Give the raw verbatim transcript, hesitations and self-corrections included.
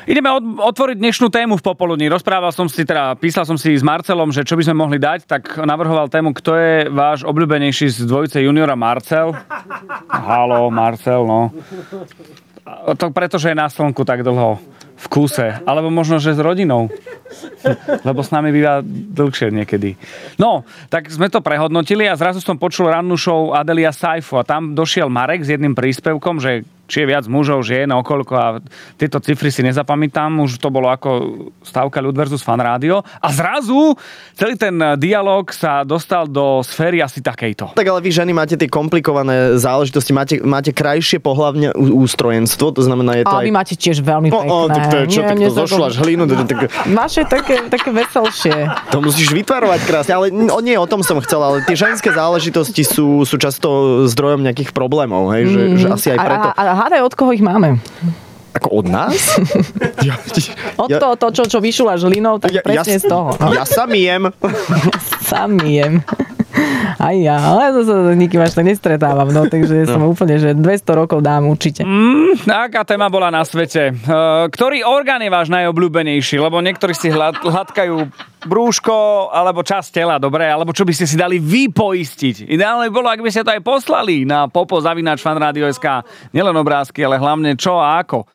Ideme od, otvoriť dnešnú tému v popoludní. Rozprával som si, teda písal som si s Marcelom, že čo by sme mohli dať, tak navrhoval tému, kto je váš obľúbenejší z dvojice juniora Marcel. Haló, Marcel, no. To preto, že je na slnku tak dlho v kúse. Alebo možno, že s rodinou. Lebo s nami býva dlhšie niekedy. No, tak sme to prehodnotili a zrazu som počul rannú show Adelia Saifu a tam došiel Marek s jedným príspevkom, že či je viac mužov, žien, okoľko a tieto cifry si nezapamätám, už to bolo ako Stávka ľud versus Fan rádio a zrazu celý ten dialog sa dostal do sféry asi takejto. Tak ale vy ženy máte tie komplikované záležitosti, máte, máte krajšie pohlavne ústrojenstvo, to znamená je to ale aj... vy máte tiež veľmi pekné. O, o tak to je čo, tak to zošľaš hlínu. Tak... Vaše také, také veselšie. To musíš vytvarovať krásne, ale o, nie o tom som chcel, ale tie ženské záležitosti sú, sú často zdrojom nejakých problémov, hej, že, mm. že asi aj preto. A, a, a hádaj, od koho ich máme? Ako od nás? ja, od ja, toho, to, čo, čo vyšuláš hlinou, tak ja, presne ja, z toho. No? Ja sam jem. Sam jem. Aj ja, ale to sa nikým až tak nestretávam, no, takže som no. úplne, že dvesto rokov dám určite. Mm, aká téma bola na svete? Uh, ktorý orgán je váš najobľúbenejší? Lebo niektorí si hlad, hladkajú brúško, alebo časť tela, dobre? Alebo čo by ste si dali vypoistiť? Ideálne by bolo, ak by ste to aj poslali na popo zavináč fanradio bodka es ká. Nielen obrázky, ale hlavne čo a ako.